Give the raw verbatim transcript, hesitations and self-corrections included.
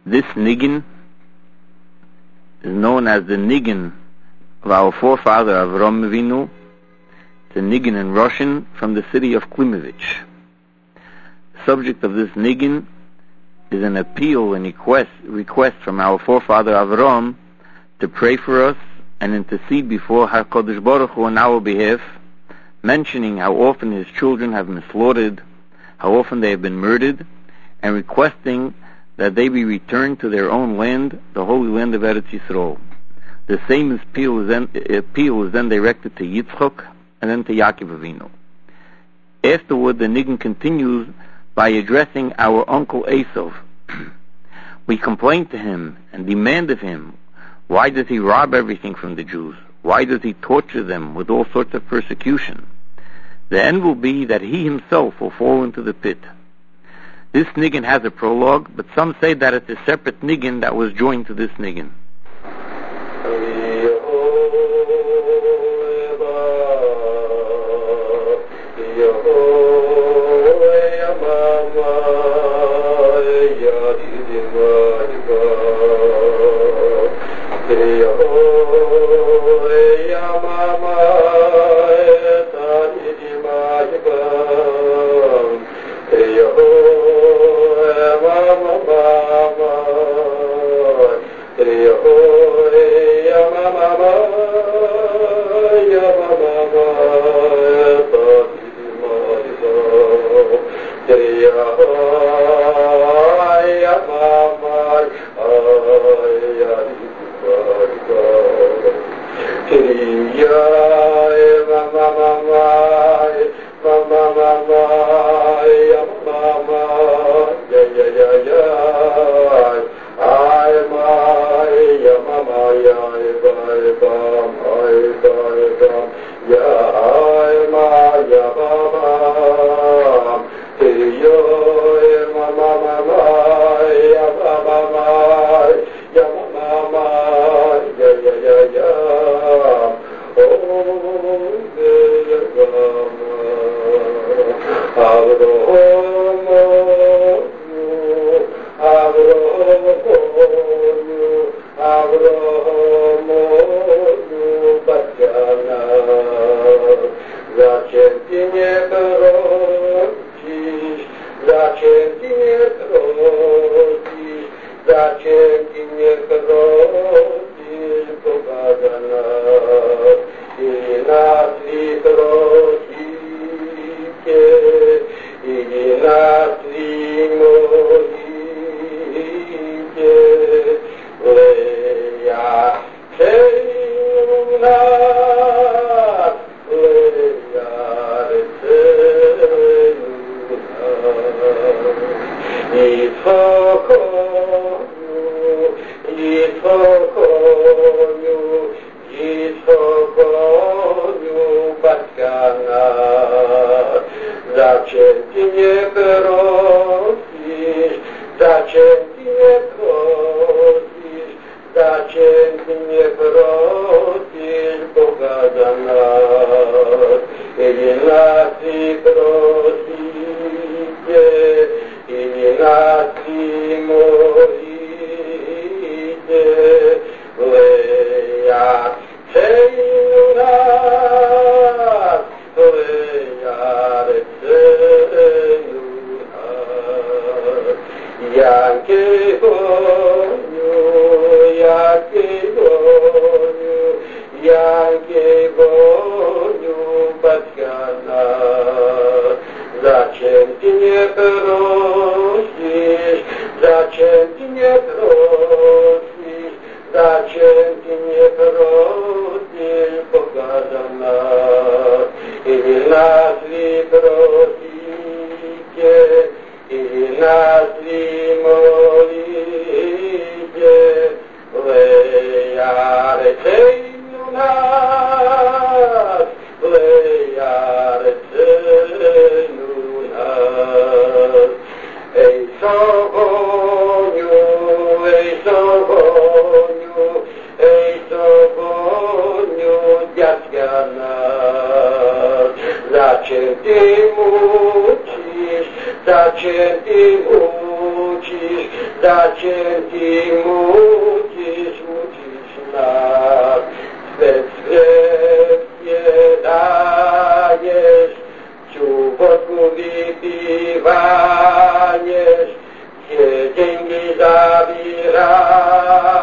This niggin is known as the niggin of our forefather Avram Avinu. It's a niggin in Russian from the city of Klimovich. The subject of this niggin is an appeal and request, request from our forefather Avram to pray for us and intercede before HaKadosh Baruch Hu on our behalf, mentioning how often his children have been slaughtered, how often they have been murdered, and requesting that they be returned to their own land, the holy land of Eretz Yisrael. The same appeal is then, appeal was then directed to Yitzchok and then to Yaakov Avinu. Afterward, the niggin continues by addressing our uncle Esav. We complained to him and demand of him, why does he rob everything from the Jews? Why does he torture them with all sorts of persecution? The end will be that he himself will fall into the pit. This niggin has a prologue, but some say that it's a separate niggin that was joined to this niggin. zacięty mucisz, mucisz nas, swe sklepie dajesz, ciubotku wypijaniesz, gdzie dzięki zabierasz.